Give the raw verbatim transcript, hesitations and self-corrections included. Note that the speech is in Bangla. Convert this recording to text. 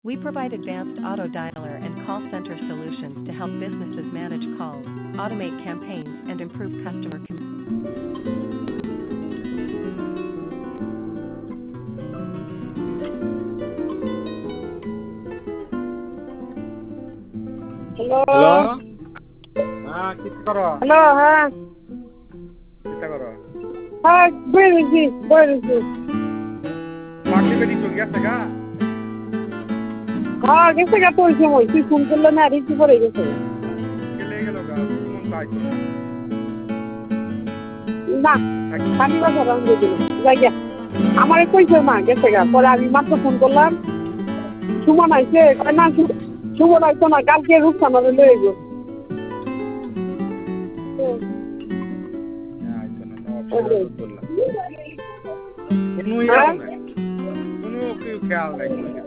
We provide advanced auto dialer and call center solutions to help businesses manage calls, automate campaigns, and improve customer communication. Hello. Hello. Ah, kita karo. Hello, ha. Kita karo. Ha, where is it? Where is it? Party bedi to gaya sega. Ha, gese ga toy সময় তুই ফোন করলে না রিসিভ করে গেছে। Kele gelo ga. Mon kai to. না, খালি কথা রান দিয়ে দিল। যাইয়া। আমারে কইছে মা গেছে গা। পরে আমি মাত্র ফোন করলাম। সুমন আইছে, কয় না সুমন আইছে না কালকে রূপসানারে লয়ে গো। Ya, itu na no option bolla. Kunu ya na. Kunu ke khayal nahi.